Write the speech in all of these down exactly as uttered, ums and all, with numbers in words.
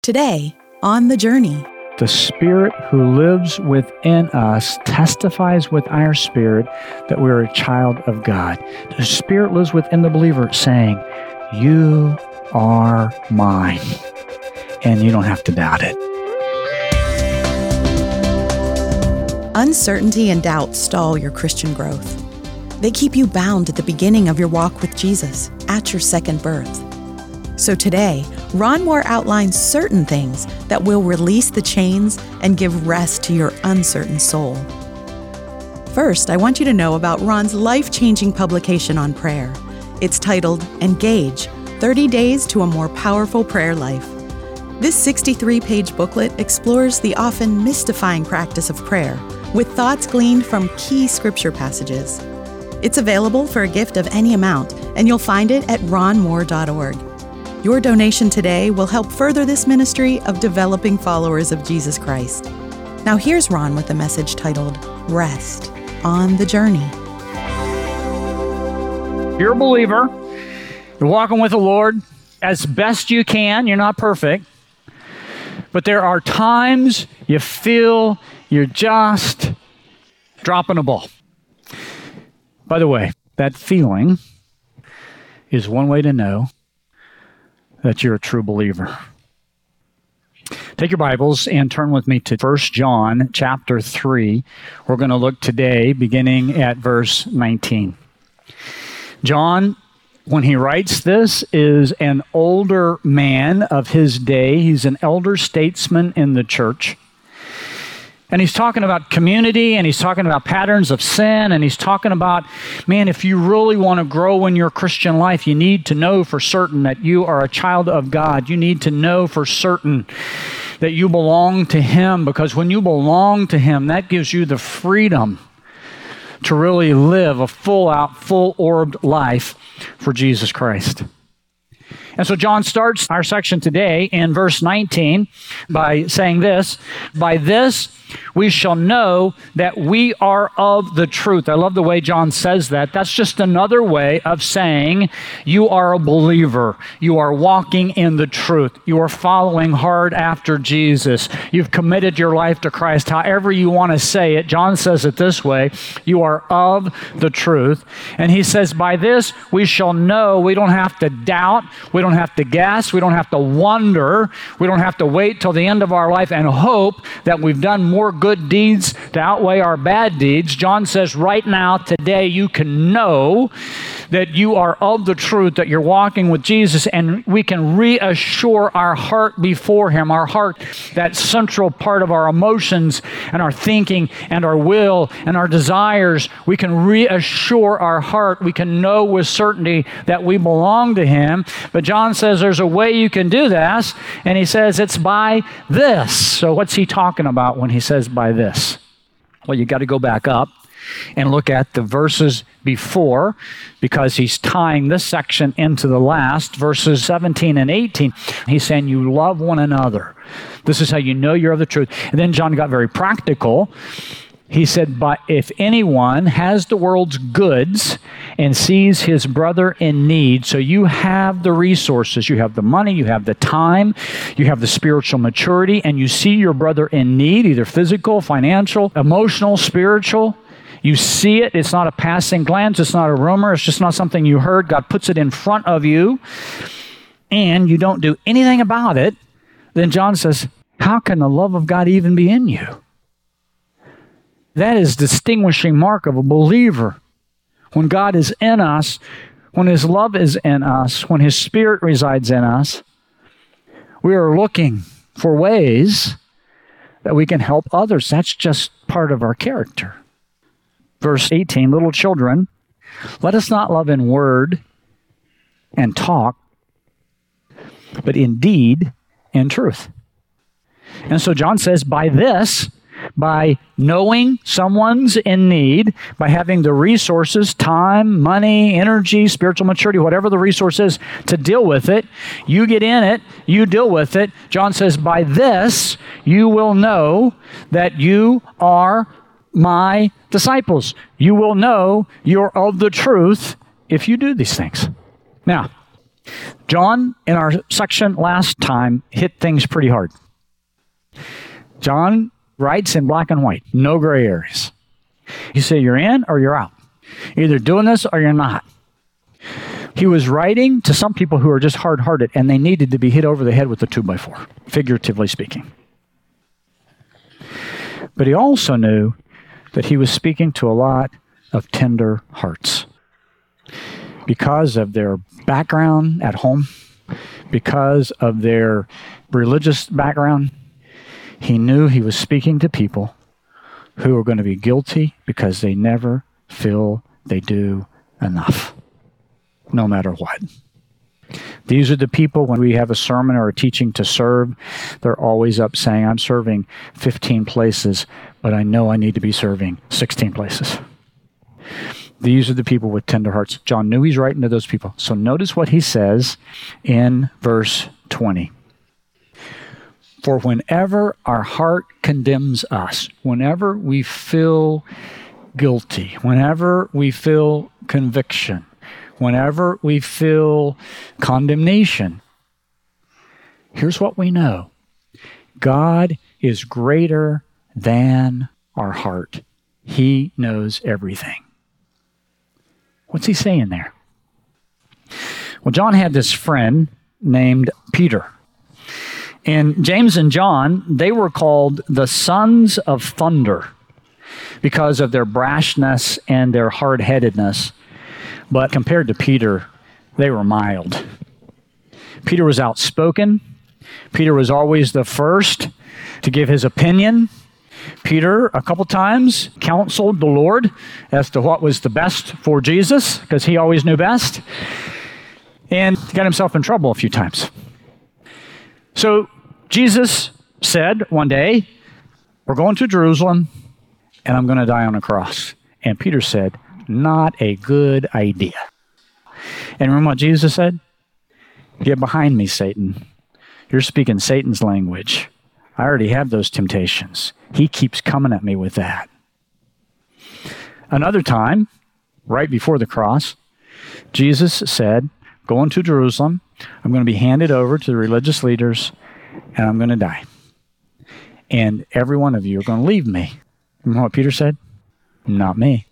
Today, on The Journey. The Spirit who lives within us testifies with our spirit that we are a child of God. The Spirit lives within the believer saying, "You are mine." And you don't have to doubt it. Uncertainty and doubt stall your Christian growth. They keep you bound at the beginning of your walk with Jesus, at your second birth. So today, Ron Moore outlines certain things that will release the chains and give rest to your uncertain soul. First, I want you to know about Ron's life-changing publication on prayer. It's titled, Engage, thirty days to a More Powerful Prayer Life. This sixty-three page booklet explores the often mystifying practice of prayer, with thoughts gleaned from key scripture passages. It's available for a gift of any amount, and you'll find it at ron moore dot org. Your donation today will help further this ministry of developing followers of Jesus Christ. Now here's Ron with a message titled, Rest on the Journey. You're a believer. You're walking with the Lord as best you can. You're not perfect. But there are times you feel you're just dropping a ball. By the way, that feeling is one way to know that you're a true believer. Take your Bibles and turn with me to First John chapter three. We're going to look today beginning at verse nineteen. John, when he writes this, is an older man of his day. He's an elder statesman in the church. And he's talking about community, and he's talking about patterns of sin, and he's talking about, man, if you really want to grow in your Christian life, you need to know for certain that you are a child of God. You need to know for certain that you belong to Him, because when you belong to Him, that gives you the freedom to really live a full-out, full-orbed life for Jesus Christ. And so John starts our section today in verse nineteen by saying this, "By this we shall know that we are of the truth." I love the way John says that. That's just another way of saying you are a believer. You are walking in the truth. You are following hard after Jesus. You've committed your life to Christ. However you want to say it, John says it this way, you are of the truth. And he says, by this we shall know. We don't have to doubt. We don't have to guess. We don't have to wonder. We don't have to wait till the end of our life and hope that we've done more good deeds to outweigh our bad deeds. John says right now, today, you can know that you are of the truth, that you're walking with Jesus, and we can reassure our heart before Him, our heart, that central part of our emotions and our thinking and our will and our desires. We can reassure our heart. We can know with certainty that we belong to Him. But John says there's a way you can do this, and he says it's by this. So what's he talking about when he says by this? Well, you got to go back up and look at the verses before, because he's tying this section into the last, verses seventeen and eighteen. He's saying you love one another. This is how you know you're of the truth. And then John got very practical. He said, but if anyone has the world's goods and sees his brother in need, so you have the resources, you have the money, you have the time, you have the spiritual maturity, and you see your brother in need, either physical, financial, emotional, spiritual, you see it, it's not a passing glance, it's not a rumor, it's just not something you heard, God puts it in front of you, and you don't do anything about it, then John says, how can the love of God even be in you? That is the distinguishing mark of a believer. When God is in us, when His love is in us, when His Spirit resides in us, we are looking for ways that we can help others. That's just part of our character. Verse eighteen, little children, let us not love in word and talk, but in deed and truth. And so John says, by this, by knowing someone's in need, by having the resources, time, money, energy, spiritual maturity, whatever the resource is to deal with it, you get in it, you deal with it. John says, by this you will know that you are my disciples. You will know you're of the truth if you do these things. Now, John, in our section last time, hit things pretty hard. John writes in black and white, no gray areas. He said, you're in or you're out. You're either doing this or you're not. He was writing to some people who are just hard-hearted, and they needed to be hit over the head with a two by four, figuratively speaking. But he also knew that he was speaking to a lot of tender hearts. Because of their background at home, because of their religious background, he knew he was speaking to people who are going to be guilty because they never feel they do enough, no matter what. These are the people, when we have a sermon or a teaching to serve, they're always up saying, I'm serving fifteen places, but I know I need to be serving sixteen places. These are the people with tender hearts. John knew he's writing to those people. So notice what he says in verse twenty. For whenever our heart condemns us, whenever we feel guilty, whenever we feel conviction, whenever we feel condemnation, here's what we know. God is greater than our heart. He knows everything. What's he saying there? Well, John had this friend named Peter. And James and John, they were called the sons of thunder because of their brashness and their hard-headedness. But compared to Peter, they were mild. Peter was outspoken. Peter was always the first to give his opinion. Peter, a couple times, counseled the Lord as to what was the best for Jesus, because he always knew best, and got himself in trouble a few times. So Jesus said one day, we're going to Jerusalem, and I'm going to die on a cross. And Peter said, not a good idea. And remember what Jesus said? Get behind me, Satan. You're speaking Satan's language. I already have those temptations. He keeps coming at me with that. Another time, right before the cross, Jesus said, going to Jerusalem, I'm going to be handed over to the religious leaders, and I'm going to die. And every one of you are going to leave me. Remember what Peter said? Not me.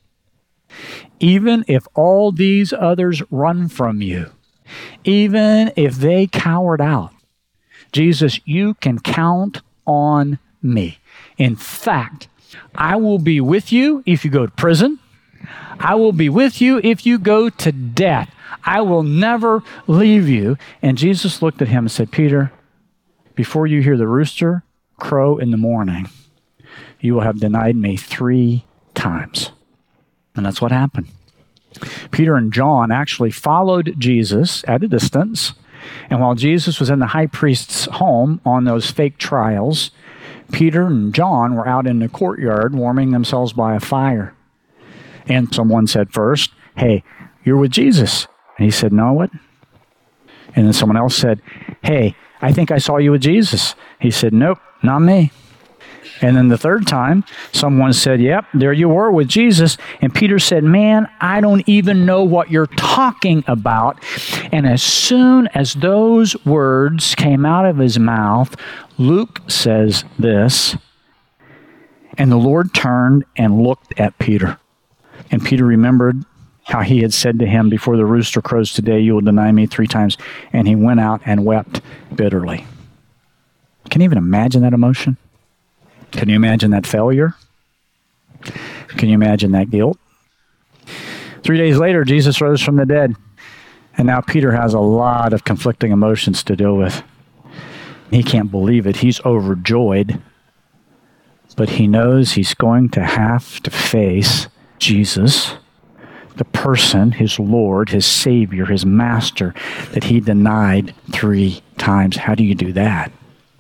Even if all these others run from you, even if they cowered out, Jesus, you can count on me. In fact, I will be with you if you go to prison. I will be with you if you go to death. I will never leave you. And Jesus looked at him and said, Peter, before you hear the rooster crow in the morning, you will have denied me three times. And that's what happened. Peter and John actually followed Jesus at a distance. And while Jesus was in the high priest's home on those fake trials, Peter and John were out in the courtyard warming themselves by a fire. And someone said first, hey, you're with Jesus. And he said, no, what? And then someone else said, hey, I think I saw you with Jesus. He said, nope, not me. And then the third time, someone said, yep, there you were with Jesus. And Peter said, man, I don't even know what you're talking about. And as soon as those words came out of his mouth, Luke says this, and the Lord turned and looked at Peter. And Peter remembered how he had said to him, before the rooster crows today, you will deny me three times. And he went out and wept bitterly. Can you even imagine that emotion? Can you imagine that failure? Can you imagine that guilt? Three days later, Jesus rose from the dead. And now Peter has a lot of conflicting emotions to deal with. He can't believe it. He's overjoyed. But he knows he's going to have to face Jesus, the person, his Lord, his Savior, his Master, that he denied three times. How do you do that?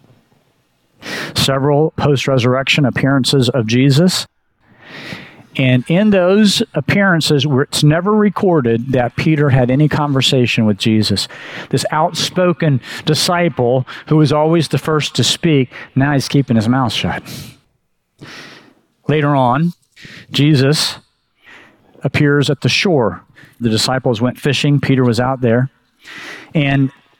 Several post-resurrection appearances of Jesus. And in those appearances, where it's never recorded that Peter had any conversation with Jesus. This outspoken disciple who was always the first to speak, now he's keeping his mouth shut. Later on, Jesus appears at the shore. The disciples went fishing. Peter was out there. And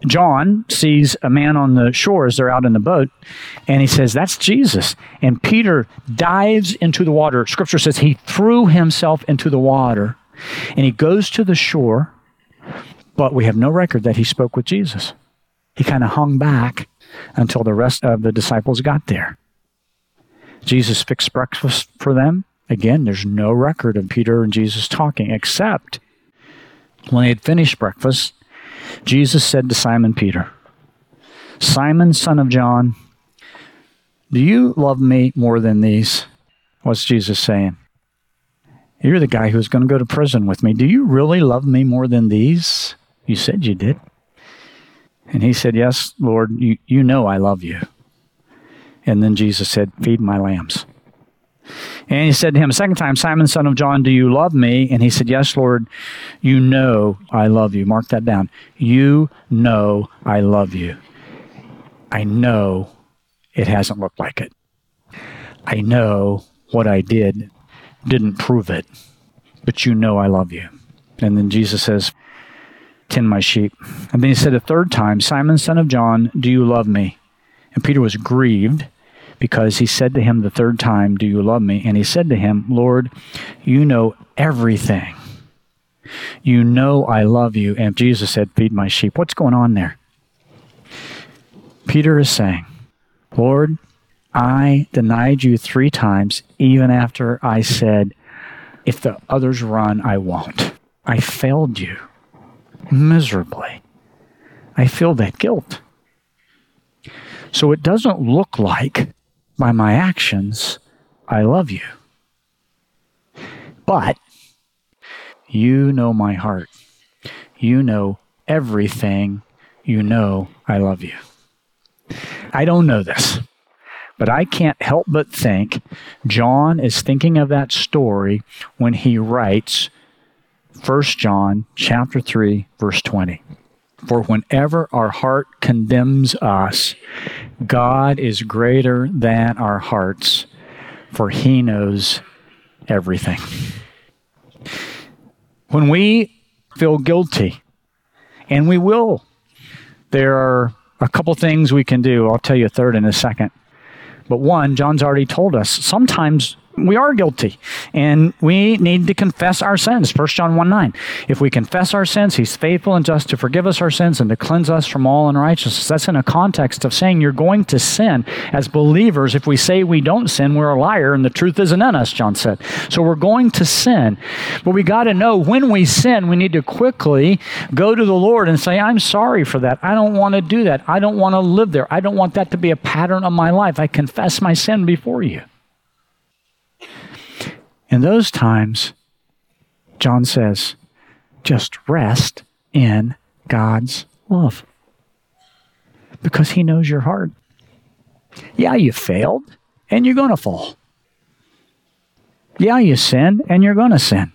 John sees a man on the shore as they're out in the boat, and he says, that's Jesus. And Peter dives into the water. Scripture says he threw himself into the water, and he goes to the shore, but we have no record that he spoke with Jesus. He kind of hung back until the rest of the disciples got there. Jesus fixed breakfast for them. Again, there's no record of Peter and Jesus talking, except when they had finished breakfast, Jesus said to Simon Peter, Simon, son of John, do you love me more than these? What's Jesus saying? You're the guy who's going to go to prison with me. Do you really love me more than these? You said you did. And he said, yes, Lord, you, you know I love you. And then Jesus said, feed my lambs. And he said to him a second time, Simon, son of John, do you love me? And he said, yes, Lord, you know I love you. Mark that down. You know I love you. I know it hasn't looked like it. I know what I did didn't prove it, but you know I love you. And then Jesus says, tend my sheep. And then he said a third time, Simon, son of John, do you love me? And Peter was grieved because he said to him the third time, do you love me? And he said to him, Lord, you know everything. You know I love you. And Jesus said, feed my sheep. What's going on there? Peter is saying, Lord, I denied you three times, even after I said, if the others run, I won't. I failed you miserably. I feel that guilt. So it doesn't look like by my actions, I love you. But you know my heart. You know everything. You know I love you. I don't know this, but I can't help but think John is thinking of that story when he writes First John chapter three, verse twenty. For whenever our heart condemns us, God is greater than our hearts, for he knows everything. When we feel guilty, and we will, there are a couple things we can do. I'll tell you a third in a second. But one, John's already told us, sometimes we are guilty, and we need to confess our sins. First John one nine. If we confess our sins, he's faithful and just to forgive us our sins and to cleanse us from all unrighteousness. That's in a context of saying you're going to sin. As believers, if we say we don't sin, we're a liar, and the truth isn't in us, John said. So we're going to sin. But we got to know when we sin, we need to quickly go to the Lord and say, I'm sorry for that. I don't want to do that. I don't want to live there. I don't want that to be a pattern of my life. I confess my sin before you. In those times, John says, just rest in God's love. Because he knows your heart. Yeah, you failed, and you're going to fall. Yeah, you sinned, and you're going to sin.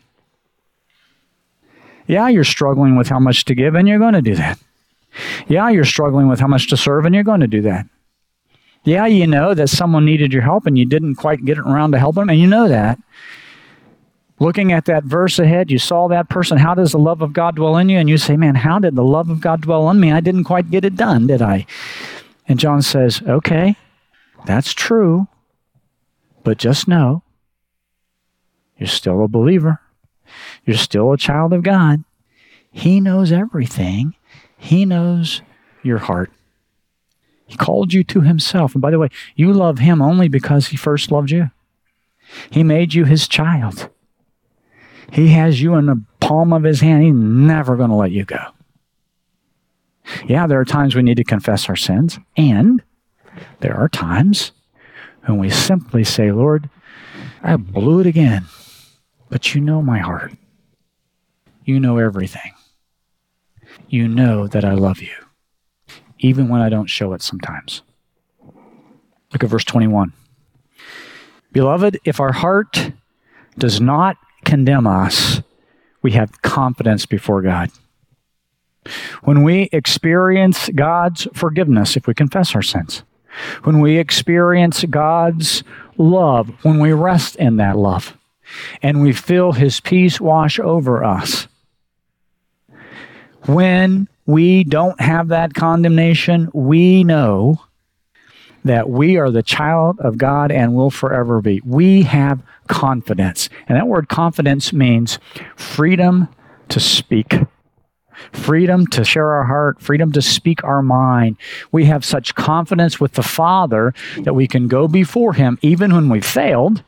Yeah, you're struggling with how much to give, and you're going to do that. Yeah, you're struggling with how much to serve, and you're going to do that. Yeah, you know that someone needed your help, and you didn't quite get around to help them, and you know that. Looking at that verse ahead, you saw that person, how does the love of God dwell in you? And you say, man, how did the love of God dwell in me? I didn't quite get it done, did I? And John says, okay, that's true, but just know, you're still a believer. You're still a child of God. He knows everything. He knows your heart. He called you to himself. And by the way, you love him only because he first loved you. He made you his child. He has you in the palm of his hand. He's never going to let you go. Yeah, there are times we need to confess our sins. And there are times when we simply say, Lord, I blew it again. But you know my heart. You know everything. You know that I love you. Even when I don't show it sometimes. Look at verse twenty-one. Beloved, if our heart does not condemn us, we have confidence before God. When we experience God's forgiveness, if we confess our sins, when we experience God's love, when we rest in that love, and we feel his peace wash over us, when we don't have that condemnation. We know that we are the child of God and will forever be. We have confidence. And that word confidence means freedom to speak, freedom to share our heart, freedom to speak our mind. We have such confidence with the Father that we can go before Him even when we failed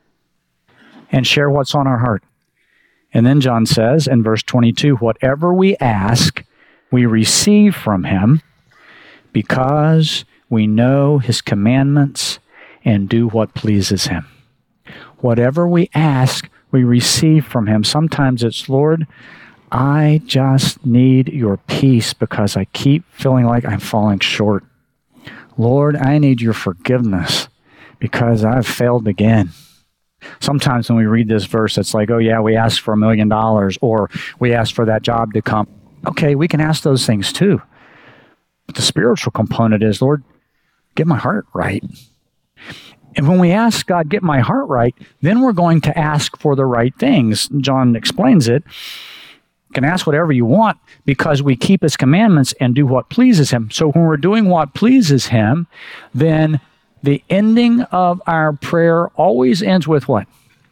and share what's on our heart. And then John says in verse twenty-two, whatever we ask, we receive from Him because we know His commandments and do what pleases Him. Whatever we ask, we receive from Him. Sometimes it's, Lord, I just need your peace because I keep feeling like I'm falling short. Lord, I need your forgiveness because I've failed again. Sometimes when we read this verse, it's like, oh yeah, we asked for a million dollars or we asked for that job to come. Okay, we can ask those things too. But the spiritual component is, Lord, get my heart right. And when we ask God, get my heart right, then we're going to ask for the right things. John explains it. You can ask whatever you want because we keep His commandments and do what pleases Him. So when we're doing what pleases Him, then the ending of our prayer always ends with what?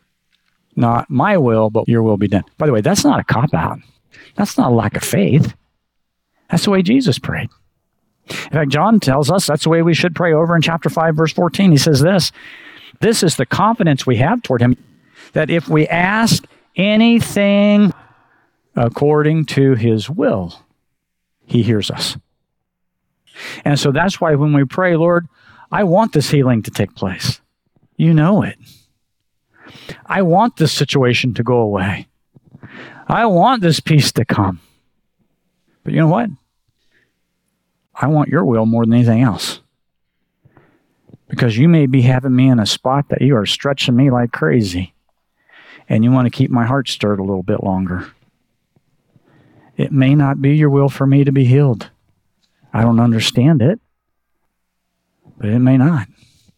Not my will, but your will be done. By the way, that's not a cop-out. That's not a lack of faith. That's the way Jesus prayed. In fact, John tells us that's the way we should pray over in chapter five, verse fourteen. He says this, this is the confidence we have toward Him, that if we ask anything according to His will, He hears us. And so that's why when we pray, Lord, I want this healing to take place. You know it. I want this situation to go away. I want this peace to come. But you know what? I want your will more than anything else. Because you may be having me in a spot that you are stretching me like crazy. And you want to keep my heart stirred a little bit longer. It may not be your will for me to be healed. I don't understand it. But it may not.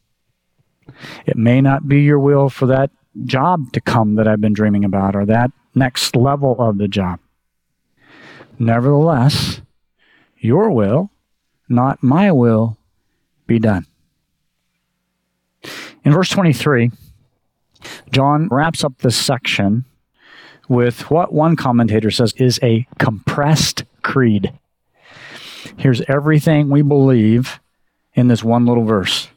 It may not be your will for that job to come that I've been dreaming about or that next level of the job. Nevertheless, your will, not my will, be done. In verse twenty-three, John wraps up this section with what one commentator says is a compressed creed. Here's everything we believe in this one little verse.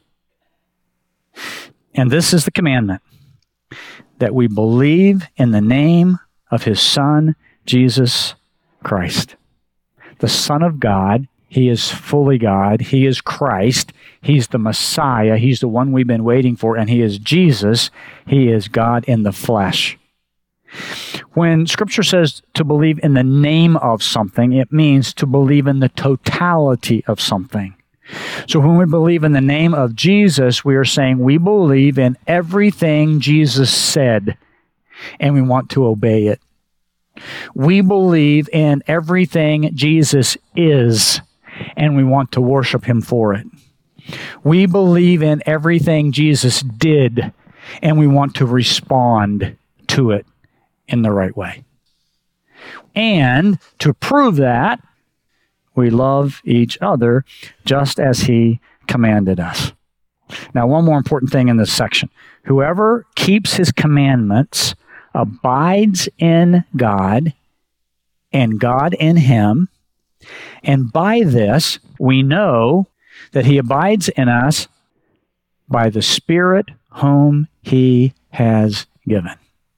And this is the commandment, that we believe in the name of His Son, Jesus Christ, the Son of God. He is fully God. He is Christ. He's the Messiah. He's the one we've been waiting for. And He is Jesus. He is God in the flesh. When Scripture says to believe in the name of something, it means to believe in the totality of something. So when we believe in the name of Jesus, we are saying we believe in everything Jesus said, and we want to obey it. We believe in everything Jesus is, and we want to worship Him for it. We believe in everything Jesus did, and we want to respond to it in the right way. And to prove that, we love each other just as He commanded us. Now, one more important thing in this section. Whoever keeps His commandments abides in God, and God in him. And by this, we know that He abides in us by the Spirit whom He has given.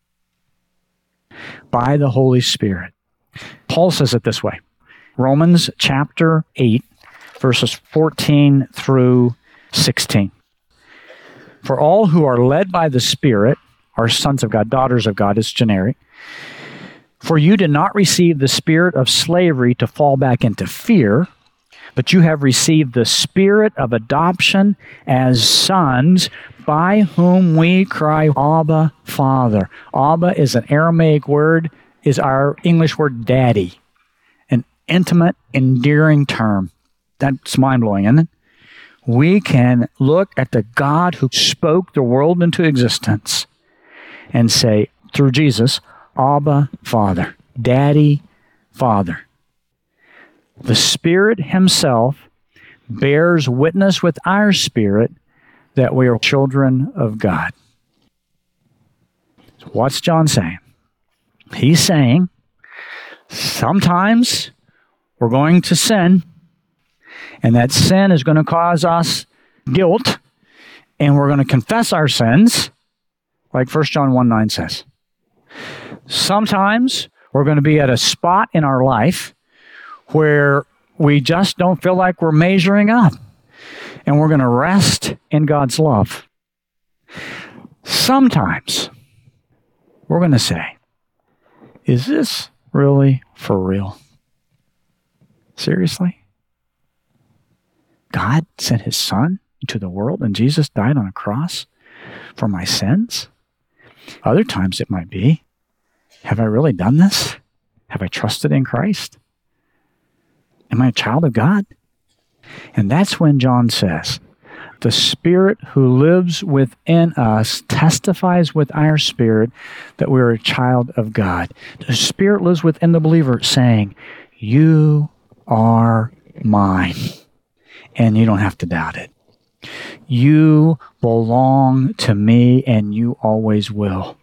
By the Holy Spirit. Paul says it this way. Romans chapter eight, verses fourteen through sixteen. For all who are led by the Spirit are sons of God, daughters of God. It's generic. For you did not receive the spirit of slavery to fall back into fear, but you have received the Spirit of adoption as sons, by whom we cry, Abba, Father. Abba is an Aramaic word, is our English word daddy. An intimate, endearing term. That's mind-blowing, isn't it? We can look at the God who spoke the world into existence and say, through Jesus, Abba, Father. Daddy, Father. The Spirit himself bears witness with our spirit that we are children of God. So what's John saying? He's saying sometimes we're going to sin, and that sin is going to cause us guilt, and we're going to confess our sins, like First John one nine says. Sometimes we're going to be at a spot in our life where we just don't feel like we're measuring up, and we're going to rest in God's love. Sometimes we're going to say, is this really for real? Seriously? God sent his Son into the world, and Jesus died on a cross for my sins? Other times it might be, have I really done this? Have I trusted in Christ? Am I a child of God? And that's when John says, the Spirit who lives within us testifies with our spirit that we're a child of God. The Spirit lives within the believer saying, you are mine. And you don't have to doubt it. You belong to me, and you always will.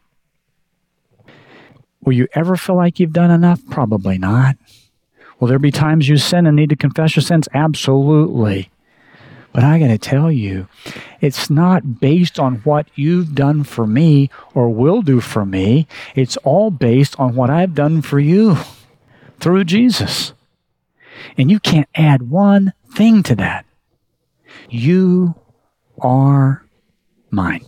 Will you ever feel like you've done enough? Probably not. Will there be times you sin and need to confess your sins? Absolutely. But I got to tell you, it's not based on what you've done for me or will do for me. It's all based on what I've done for you through Jesus. And you can't add one thing to that. You are mine.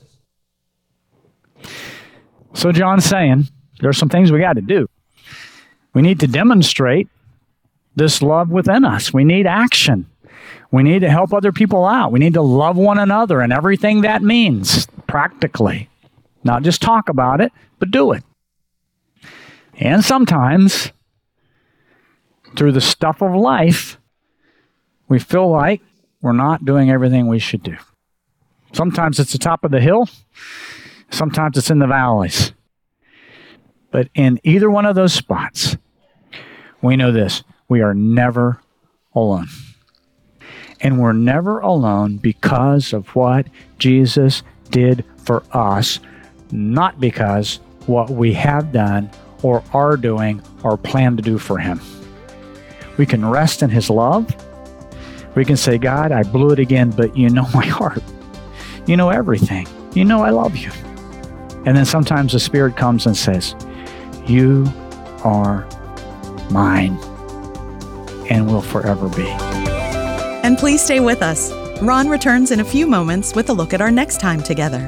So John's saying, there's some things we got to do. We need to demonstrate this love within us. We need action. We need to help other people out. We need to love one another and everything that means practically. Not just talk about it, but do it. And sometimes, through the stuff of life, we feel like we're not doing everything we should do. Sometimes it's the top of the hill. Sometimes it's in the valleys. But in either one of those spots, we know this. We are never alone. And we're never alone because of what Jesus did for us, not because what we have done or are doing or plan to do for him. We can rest in his love. We can say, God, I blew it again, but you know my heart. You know everything. You know I love you. And then sometimes the Spirit comes and says, you are mine and will forever be. And please stay with us. Ron returns in a few moments with a look at our next time together.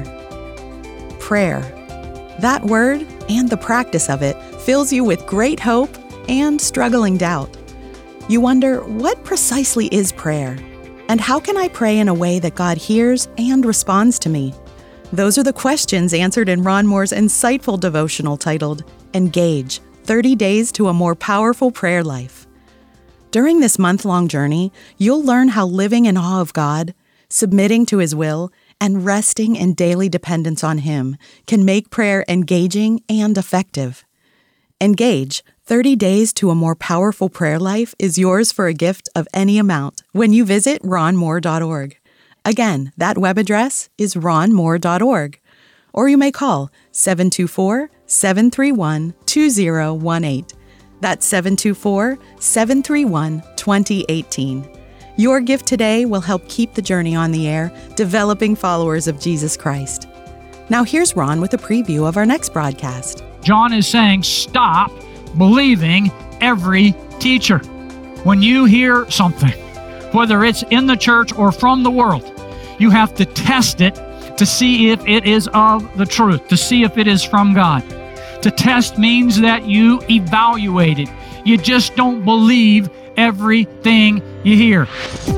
Prayer. That word and the practice of it fills you with great hope and struggling doubt. You wonder, what precisely is prayer? And how can I pray in a way that God hears and responds to me? Those are the questions answered in Ron Moore's insightful devotional titled, Engage, thirty days to a More Powerful Prayer Life. During this month-long journey, you'll learn how living in awe of God, submitting to His will, and resting in daily dependence on Him can make prayer engaging and effective. Engage, thirty days to a More Powerful Prayer Life is yours for a gift of any amount when you visit ron moore dot org. Again, that web address is ron moore dot org. Or you may call seven two four, seven three one, two zero one eight. That's seven two four, seven three one, two zero one eight. Your gift today will help keep the journey on the air, developing followers of Jesus Christ. Now here's Ron with a preview of our next broadcast. John is saying, stop believing every teacher. When you hear something, whether it's in the church or from the world, you have to test it to see if it is of the truth, to see if it is from God. To test means that you evaluate it. You just don't believe everything you hear.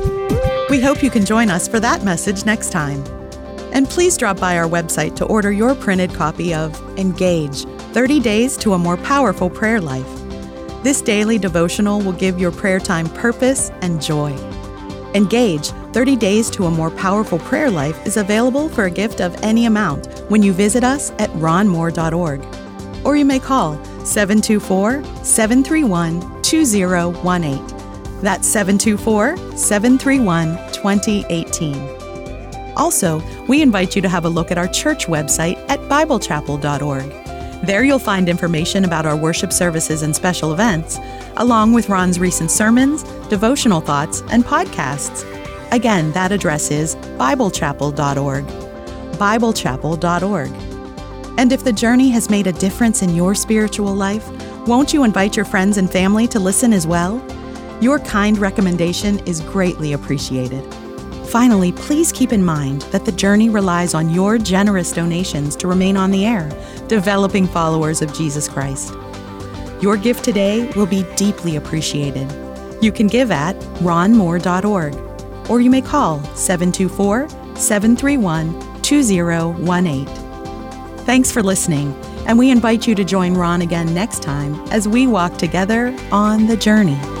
We hope you can join us for that message next time. And please drop by our website to order your printed copy of Engage, thirty days to a More Powerful Prayer Life. This daily devotional will give your prayer time purpose and joy. Engage, thirty days to a More Powerful Prayer Life is available for a gift of any amount when you visit us at ron moore dot org. Or you may call seven two four, seven three one, two zero one eight. That's seven two four, seven three one, two zero one eight. Also, we invite you to have a look at our church website at bible chapel dot org. There you'll find information about our worship services and special events, along with Ron's recent sermons, devotional thoughts, and podcasts. Again, that address is bible chapel dot org. bible chapel dot org. And if the journey has made a difference in your spiritual life, won't you invite your friends and family to listen as well? Your kind recommendation is greatly appreciated. Finally, please keep in mind that the journey relies on your generous donations to remain on the air, developing followers of Jesus Christ. Your gift today will be deeply appreciated. You can give at ron moore dot org, or you may call seven two four, seven three one, two zero one eight. Thanks for listening, and we invite you to join Ron again next time as we walk together on the journey.